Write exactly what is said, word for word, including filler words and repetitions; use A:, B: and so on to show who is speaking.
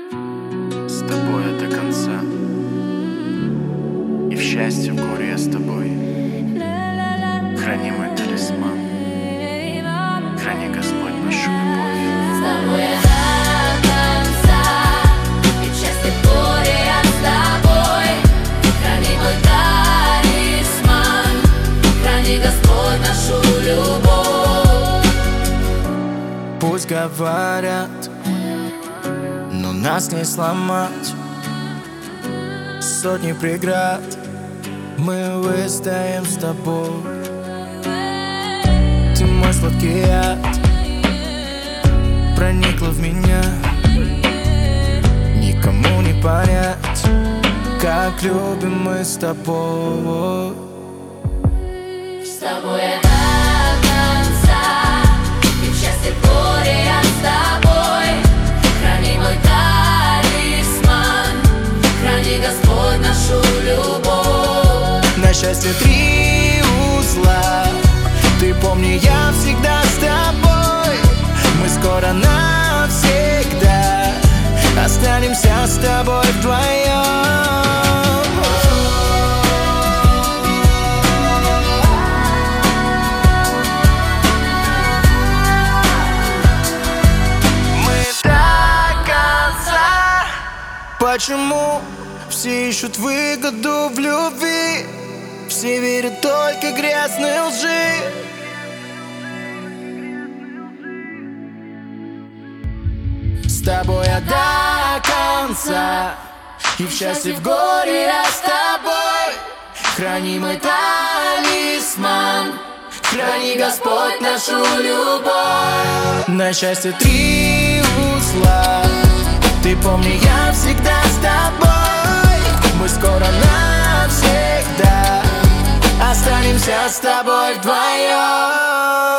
A: С тобой я до конца, и в счастье, в горе я с тобой. Храни мой талисман, храни, Господь, нашу любовь.
B: С тобой я до конца, и в счастье, в горе я с тобой. Храни мой талисман, храни, Господь, нашу любовь.
C: Пусть говорят, но нас не сломать. Сотни преград мы выстоим с тобой. Ты мой сладкий яд, проникла в меня. Никому не понять, как любим мы с тобой.
B: С тобой я до конца, и в счастье, в горе я с тобой. Храни мой талисман, храни, Господь, нашу любовь.
C: На счастье три узла, ты помни, я всегда с тобой. Мы скоро навсегда останемся с тобой вдвоем. Почему все ищут выгоду в любви? Все верят только грязной лжи. С тобой я до конца, и в счастье, в горе я с тобой. Храни мой талисман, храни, Господь, нашу любовь. На счастье три узла, ты помни, я всегда с тобой. Мы скоро навсегда останемся с тобой вдвоем.